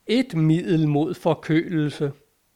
Et middel mod forkølelse.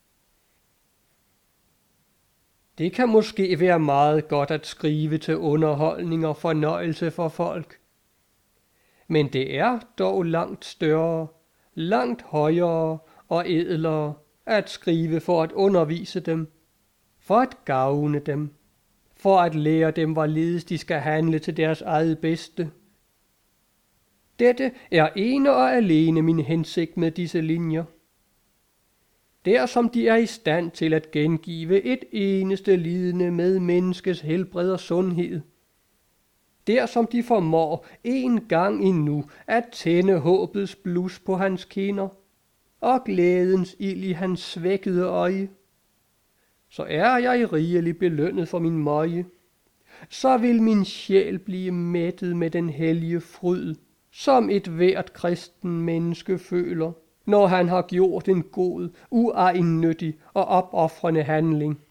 Det kan måske være meget godt at skrive til underholdning og fornøjelse for folk. Men det er dog langt større, langt højere og ædlere at skrive for at undervise dem, for at gavne dem, for at lære dem, hvorledes de skal handle til deres eget bedste. Dette er ene og alene min hensigt med disse linjer. Der som de er i stand til at gengive et eneste lidende med menneskets helbred og sundhed. Der som de formår en gang endnu at tænde håbets blus på hans kinder og glædens ild i hans svækkede øje. Så er jeg rigelig belønnet for min møje. Så vil min sjæl blive mættet med den hellige fryd, som et hvert kristen menneske føler, når han har gjort en god, uegennyttig og opoffrende handling.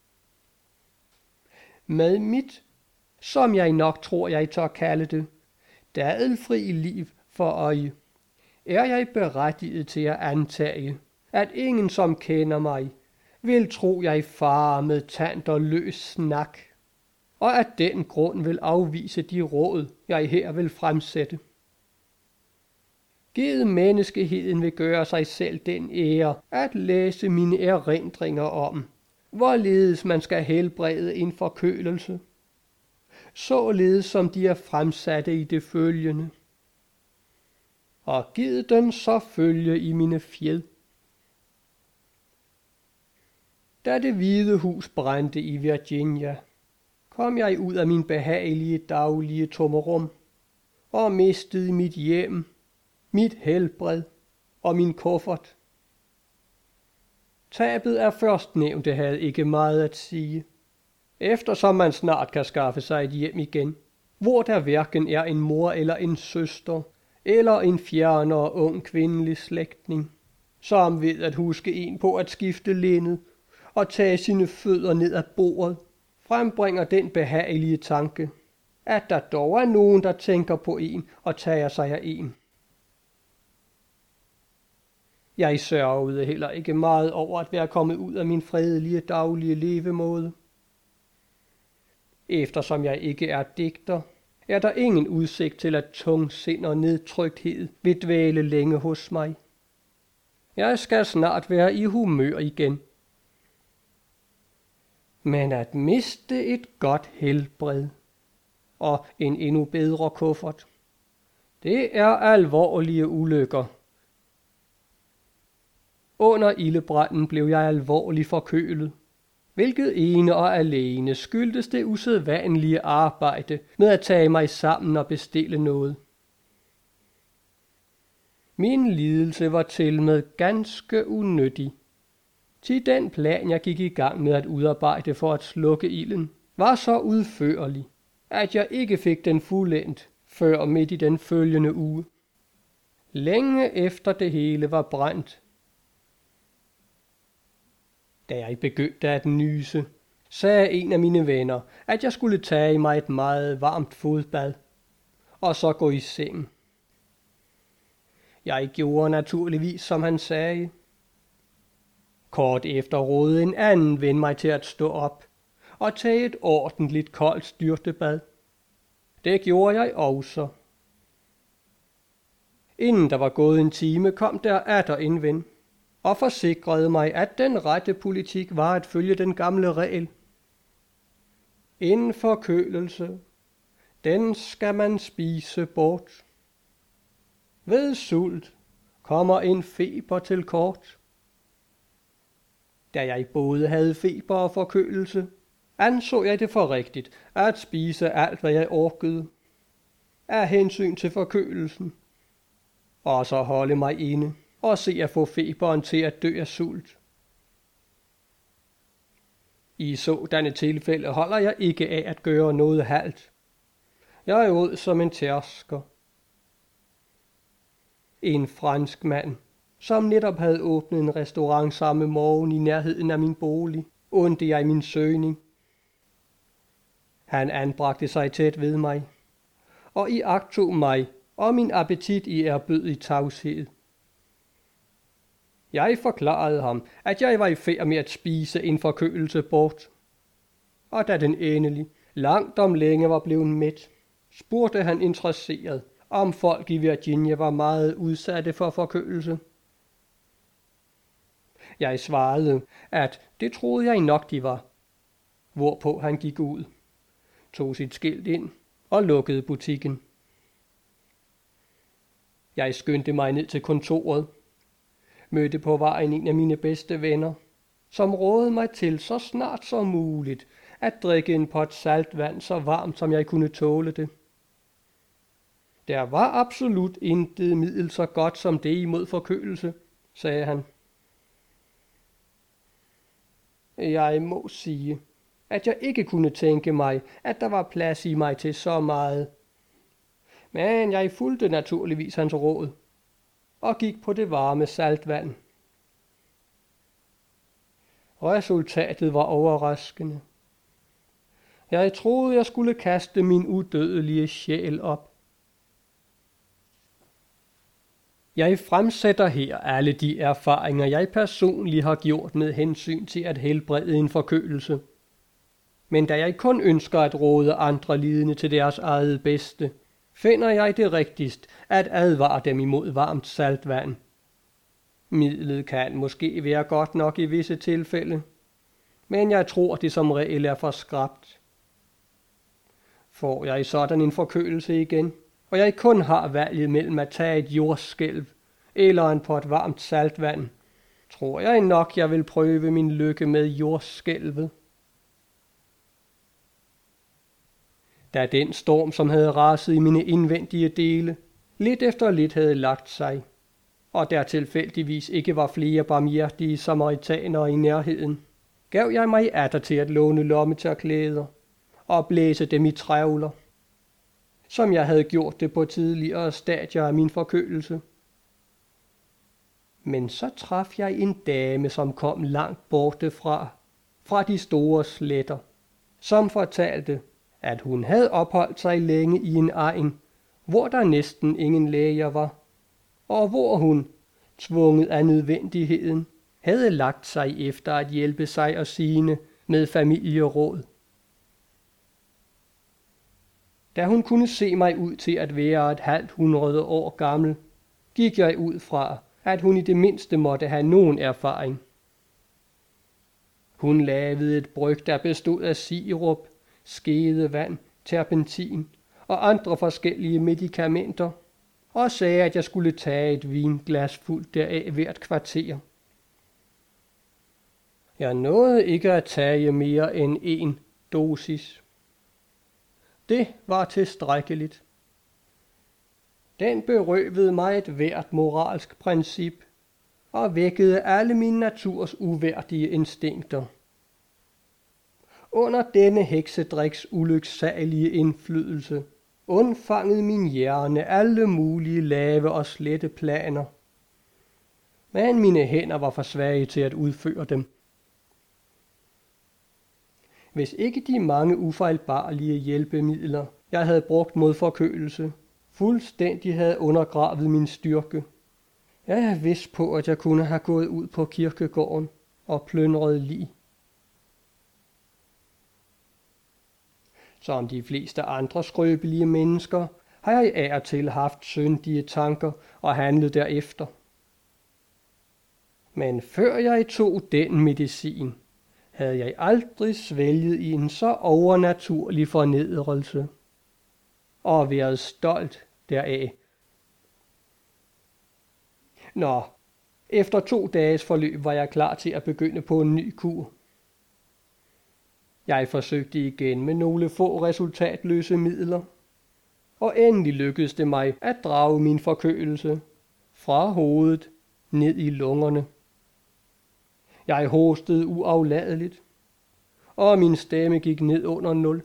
Med mit, som jeg nok tror jeg tør kalde det, dadelfri liv for øje, er jeg berettiget til at antage, at ingen som kender mig, vil tro jeg farer med tant og løs snak, og at den grund vil afvise de råd, jeg her vil fremsætte. Givet menneskeheden vil gøre sig selv den ære at læse mine erindringer om, hvorledes man skal helbrede en forkølelse, således som de er fremsatte i det følgende. Og givet den så følge i mine fjed. Da det Hvide Hus brændte i Virginia, kom jeg ud af min behagelige daglige tommerum og mistede mit hjem, mit helbred og min kuffert. Tabet af førstnævnte havde ikke meget at sige, eftersom man snart kan skaffe sig et hjem igen, hvor der hverken er en mor eller en søster, eller en fjernere ung kvindelig slægtning, som ved at huske en på at skifte linned og tage sine fødder ned ad bordet, frembringer den behagelige tanke, at der dog er nogen, der tænker på en og tager sig af en. Jeg sørgede heller ikke meget over at være kommet ud af min fredelige daglige levemåde. Eftersom jeg ikke er digter, er der ingen udsigt til at tungsind og nedtrykthed vil dvæle længe hos mig. Jeg skal snart være i humør igen. Men at miste et godt helbred og en endnu bedre kuffert, det er alvorlige ulykker. Under ildebranden blev jeg alvorligt forkølet, hvilket ene og alene skyldtes det usædvanlige arbejde med at tage mig sammen og bestille noget. Min lidelse var tilmed ganske unyttig, til den plan jeg gik i gang med at udarbejde for at slukke ilden, var så udførlig, at jeg ikke fik den fuldendt før midt i den følgende uge. Længe efter det hele var brændt. Da jeg begyndte at nyse, sagde en af mine venner, at jeg skulle tage mig et meget varmt fodbad, og så gå i seng. Jeg gjorde naturligvis, som han sagde. Kort efter rådede en anden ven mig til at stå op og tage et ordentligt koldt styrtebad. Det gjorde jeg også. Inden der var gået en time, kom der atter en ven og forsikrede mig, at den rette politik var at følge den gamle regel. En forkølelse, den skal man spise bort. Ved sult kommer en feber til kort. Da jeg både havde feber og forkølelse, anså jeg det for rigtigt at spise alt, hvad jeg orkede, af hensyn til forkølelsen, og så holde mig inde og se at få feberen til at dø af sult. I sådanne tilfælde holder jeg ikke af at gøre noget halt. Jeg åd som en tærsker. En fransk mand, som netop havde åbnet en restaurant samme morgen i nærheden af min bolig, undte jeg min søgning. Han anbragte sig tæt ved mig, og iagttog mig og min appetit i ærbødig tavshed. Jeg forklarede ham, at jeg var i færd med at spise en forkølelse bort. Og da den endelig, langt om længe var blevet mæt, spurgte han interesseret, om folk i Virginia var meget udsatte for forkølelse. Jeg svarede, at det troede jeg nok de var, hvorpå han gik ud, tog sit skilt ind og lukkede butikken. Jeg skyndte mig ned til kontoret, mødte på vejen en af mine bedste venner, som rådede mig til så snart som muligt at drikke en pot saltvand så varmt som jeg kunne tåle det. Der var absolut intet middel så godt som det imod forkølelse, sagde han. Jeg må sige, at jeg ikke kunne tænke mig, at der var plads i mig til så meget. Men jeg fulgte naturligvis hans råd og gik på det varme saltvand. Resultatet var overraskende. Jeg troede, jeg skulle kaste min udødelige sjæl op. Jeg fremsætter her alle de erfaringer, jeg personligt har gjort med hensyn til at helbrede en forkølelse. Men da jeg kun ønsker at råde andre lidende til deres eget bedste, finder jeg det rigtigst at advare dem imod varmt saltvand. Midlet kan måske være godt nok i visse tilfælde, men jeg tror det som regel er for skrapt. Får jeg sådan en forkølelse igen, og jeg kun har valget mellem at tage et jordskælv eller en pot varmt saltvand, tror jeg nok jeg vil prøve min lykke med jordskælvet. Da den storm, som havde raset i mine indvendige dele, lidt efter lidt havde lagt sig, og der tilfældigvis ikke var flere barmhjertige samaritanere i nærheden, gav jeg mig atter til at låne lommetørklæder og blæse dem i trævler, som jeg havde gjort det på tidligere stadier af min forkølelse. Men så traf jeg en dame, som kom langt borte fra de store sletter, som fortalte, at hun havde opholdt sig længe i en egn, hvor der næsten ingen læger var, og hvor hun, tvunget af nødvendigheden, havde lagt sig efter at hjælpe sig og sine med familieråd. Da hun kunne se mig ud til at være 50 år gammel, gik jeg ud fra, at hun i det mindste måtte have nogen erfaring. Hun lavede et bryg, der bestod af sirup, skedevand, terpentin og andre forskellige medikamenter, og sagde, at jeg skulle tage et vinglas fuldt deraf hvert kvarter. Jeg nåede ikke at tage mere end 1 dosis. Det var tilstrækkeligt. Den berøvede mig et hvert moralsk princip og vækkede alle mine naturs uværdige instinkter. Under denne heksedriks ulyksalige indflydelse undfangede min hjerne alle mulige lave og slette planer, men mine hænder var for svage til at udføre dem. Hvis ikke de mange ufejlbarlige hjælpemidler, jeg havde brugt mod forkølelse, fuldstændig havde undergravet min styrke, jeg er vidst på, at jeg kunne have gået ud på kirkegården og plyndret lig. Som de fleste andre skrøbelige mennesker, har jeg af og til haft syndige tanker og handlet derefter. Men før jeg tog den medicin, havde jeg aldrig svælget i en så overnaturlig fornedrelse og været stolt deraf. Nå, efter 2 dages forløb var jeg klar til at begynde på en ny kur. Jeg forsøgte igen med nogle få resultatløse midler, og endelig lykkedes det mig at drage min forkølelse fra hovedet ned i lungerne. Jeg hostede uafladeligt, og min stemme gik ned under 0.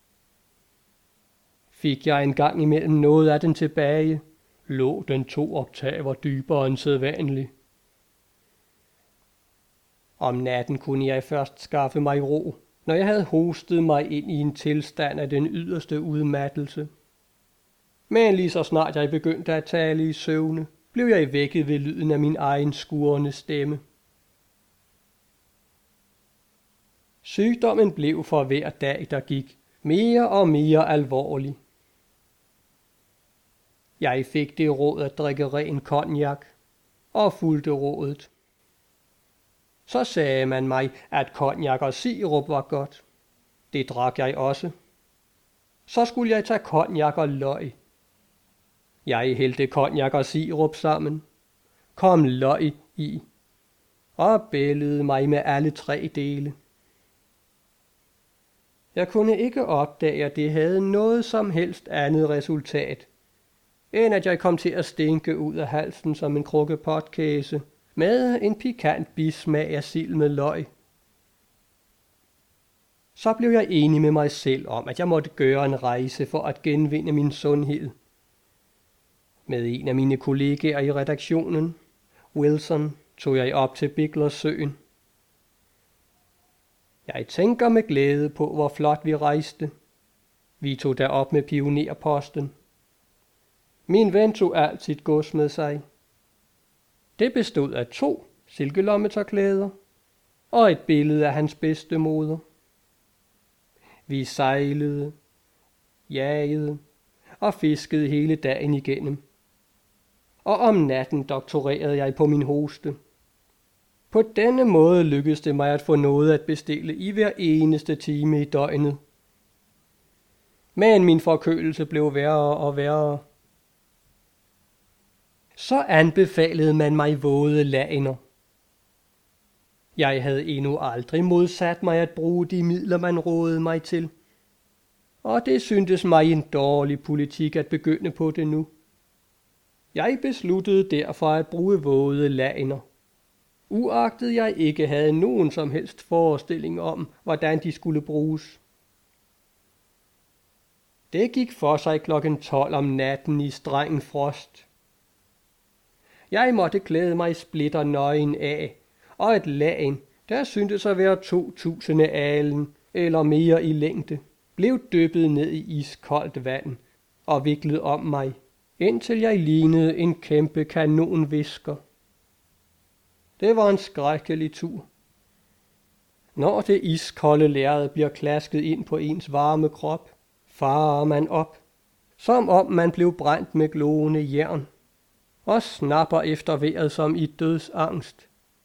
Fik jeg en gang imellem noget af den tilbage, lå den 2 oktaver dybere end sædvanligt. Om natten kunne jeg først skaffe mig ro, når jeg havde hostet mig ind i en tilstand af den yderste udmattelse. Men lige så snart jeg begyndte at tale i søvne, blev blev jeg vækket ved lyden af min egen skurrende stemme. Sygdommen blev for hver dag, der gik, mere og mere alvorlig. Jeg fik det råd at drikke ren cognac, og fulgte rådet. Så sagde man mig, at cognac og sirup var godt. Det drak jeg også. Så skulle jeg tage cognac og løg. Jeg hældte cognac og sirup sammen, kom løg i, og bælede mig med alle 3 dele. Jeg kunne ikke opdage, at det havde noget som helst andet resultat, end at jeg kom til at stinke ud af halsen som en krukke potkæse med en pikant bismag af sild med løg. Så blev jeg enig med mig selv om, at jeg måtte gøre en rejse for at genvinde min sundhed. Med en af mine kollegaer i redaktionen, Wilson, tog jeg op til Biglersøen. Jeg tænker med glæde på, hvor flot vi rejste. Vi tog derop med pionerposten. Min ven tog alt sit gods med sig. Det bestod af 2 silkelommetørklæder og et billede af hans bedstemoder. Vi sejlede, jagede og fiskede hele dagen igennem. Og om natten doktorerede jeg på min hoste. På denne måde lykkedes det mig at få noget at bestille i hver eneste time i døgnet. Men min forkølelse blev værre og værre. Så anbefalede man mig våde lagener. Jeg havde endnu aldrig modsat mig at bruge de midler, man rådede mig til. Og det syntes mig en dårlig politik at begynde på det nu. Jeg besluttede derfor at bruge våde lagener, uagtet jeg ikke havde nogen som helst forestilling om, hvordan de skulle bruges. Det gik for sig 12:00 om natten i streng frost. Jeg måtte klæde mig splitter nøgen af, og et lagen, der syntes at være 2000 alen eller mere i længde, blev dyppet ned i iskoldt vand og viklet om mig, indtil jeg lignede en kæmpe kanonvisker. Det var en skrækkelig tur. Når det iskolde lærred bliver klasket ind på ens varme krop, farer man op, som om man blev brændt med glående jern, og snapper efter vejret som i dødsangst.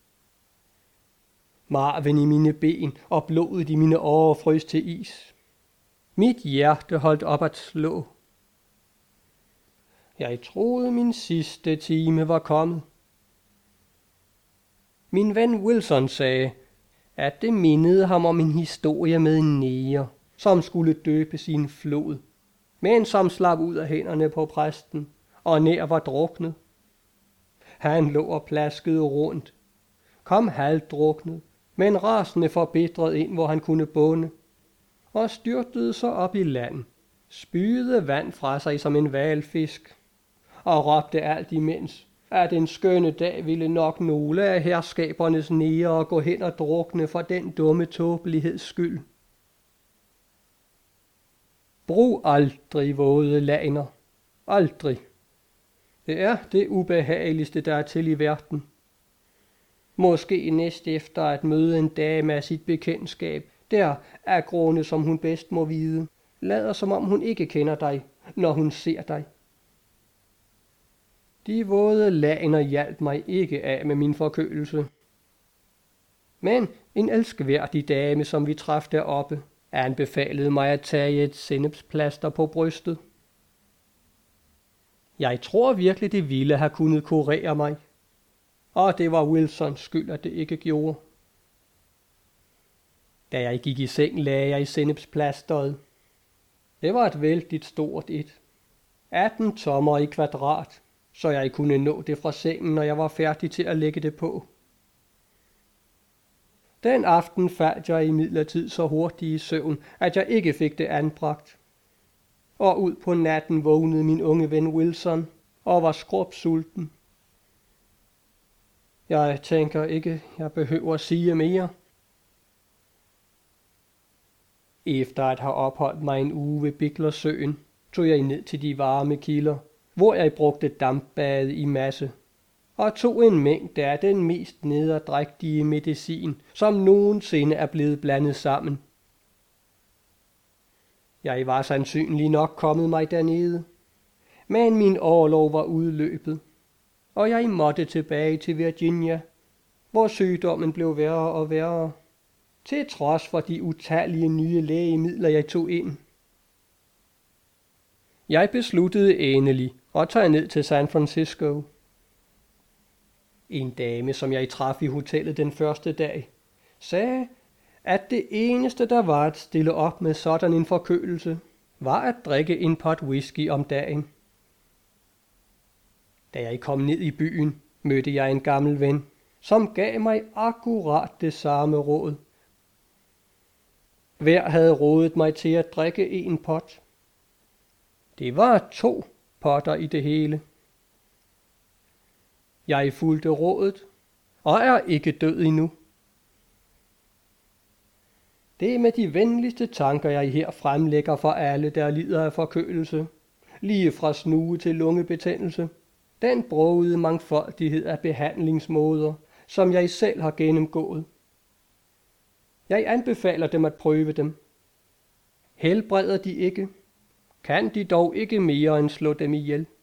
Marven i mine ben og blodet i mine årer frøs til is. Mit hjerte holdt op at slå. Jeg troede, min sidste time var kommet. Min ven Wilson sagde, at det mindede ham om en historie med en neger, som skulle døbe sin flod, men som slap ud af hænderne på præsten og nær var druknet. Han lå og plaskede rundt, kom halvdruknet, men rasende forbitret ind, hvor han kunne bunde, og styrtede så op i land, spyede vand fra sig som en hvalfisk, og råbte alt imens, at en skønne dag ville nok nogle af herskabernes negere gå hen og drukne for den dumme tåbeligheds skyld. Brug aldrig våde lagener. Aldrig. Det er det ubehageligste, der er til i verden. Måske næst efter at møde en dame af sit bekendtskab, der er grunde, som hun bedst må vide, lader som om hun ikke kender dig, når hun ser dig. De våde lagener hjalp mig ikke af med min forkølelse. Men en elskværdig dame, som vi traf deroppe, anbefalede mig at tage et sennepsplaster på brystet. Jeg tror virkelig, det ville have kunnet kurere mig, og det var Wilsons skyld, at det ikke gjorde. Da jeg gik i seng, lagde jeg i sennepsplasteret. Det var et vældigt stort et. 18 tommer i kvadrat, så jeg kunne nå det fra sengen, når jeg var færdig til at lægge det på. Den aften faldt jeg imidlertid så hurtigt i søvn, at jeg ikke fik det anbragt. Og ud på natten vågnede min unge ven Wilson og var skrubsulten. Jeg tænker ikke, jeg behøver at sige mere. Efter at have opholdt mig en uge ved Biglersøen, tog jeg ned til de varme kilder, hvor jeg brugte dampbade i masse og tog en mængde af den mest nederdrægtige medicin, som nogensinde er blevet blandet sammen. Jeg var sandsynlig nok kommet mig dernede, men min orlov var udløbet, og jeg måtte tilbage til Virginia, hvor sygdommen blev værre og værre, til trods for de utallige nye lægemidler, jeg tog ind. Jeg besluttede endelig at tage ned til San Francisco. En dame, som jeg traf i hotellet den første dag, sagde, at det eneste, der var at stille op med sådan en forkølelse, var at drikke en pot whisky om dagen. Da jeg kom ned i byen, mødte jeg en gammel ven, som gav mig akkurat det samme råd. Hver havde rådet mig til at drikke en pot. Det var 2 potter i det hele. Jeg fulgte rådet, og er ikke død endnu. Det er med de venligste tanker, jeg her fremlægger for alle, der lider af forkølelse, lige fra snue til lungebetændelse, den brogede mangfoldighed af behandlingsmåder, som jeg selv har gennemgået. Jeg anbefaler dem at prøve dem. Helbreder de ikke, kan de dog ikke mere end slå dem ihjel.